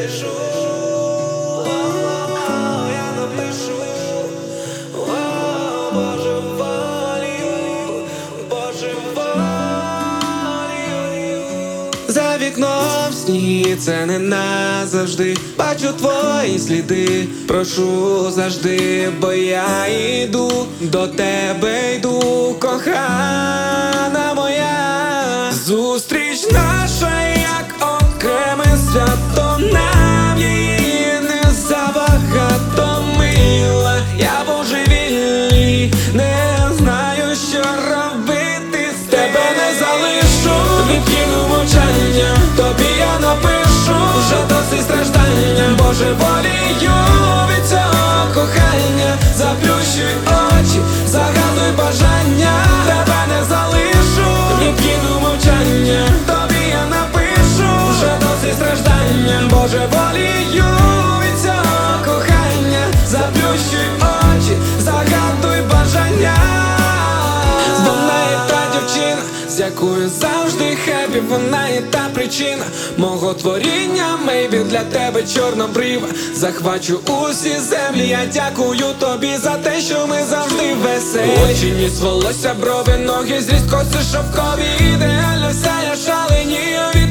залишу, я напишу, божеволію, божеволію. За вікном сніг, це не назавжди. Бачу твої сліди, прошу завжди, бо я йду, до тебе йду, кохана моя. Зустріч наша, як окреме свято, нам її не забагато, мила. Я божевільний, не знаю, що робити з тебе не залишу. Відкину мовчання, тобі я напишу, вже досить страждання, божеволію від цього кохання. Заплющуй очі, загадуй бажання, тебе не залишу. Відкину мовчання, тобі я напишу, вже досить страждання, божеволію від цього кохання. Заплющуй очі, загадуй бажання. Вона є та дівчина, з якою завжди хеппі, вона є та причина мого творіння, мейбі для тебе чорнобрива. Захвачу усі землі, я дякую тобі за те, що ми завжди веселі. Очі, ніс, волосся, брови, ноги, зріст, коси шовкові, ідеально вся я шаленію.